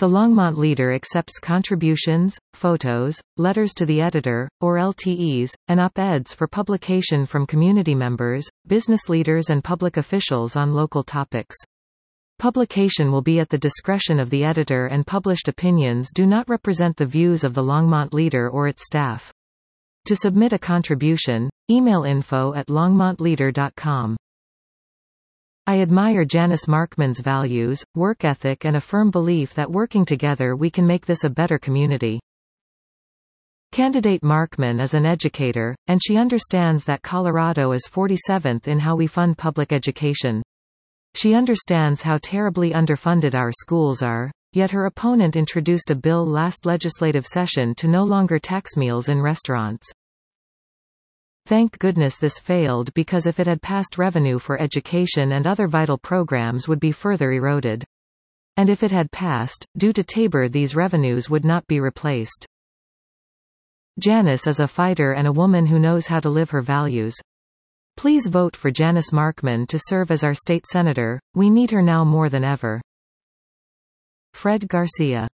The Longmont Leader accepts contributions, photos, letters to the editor, or LTEs, and op-eds for publication from community members, business leaders and public officials on local topics. Publication will be at the discretion of the editor, and published opinions do not represent the views of the Longmont Leader or its staff. To submit a contribution, email info@longmontleader.com. I admire Janice Markman's values, work ethic and a firm belief that working together we can make this a better community. Candidate Markman is an educator, and she understands that Colorado is 47th in how we fund public education. She understands how terribly underfunded our schools are, yet her opponent introduced a bill last legislative session to no longer tax meals in restaurants. Thank goodness this failed, because if it had passed, revenue for education and other vital programs would be further eroded. And if it had passed, due to Tabor, these revenues would not be replaced. Janice is a fighter and a woman who knows how to live her values. Please vote for Janice Markman to serve as our state senator. We need her now more than ever. Fred Garcia.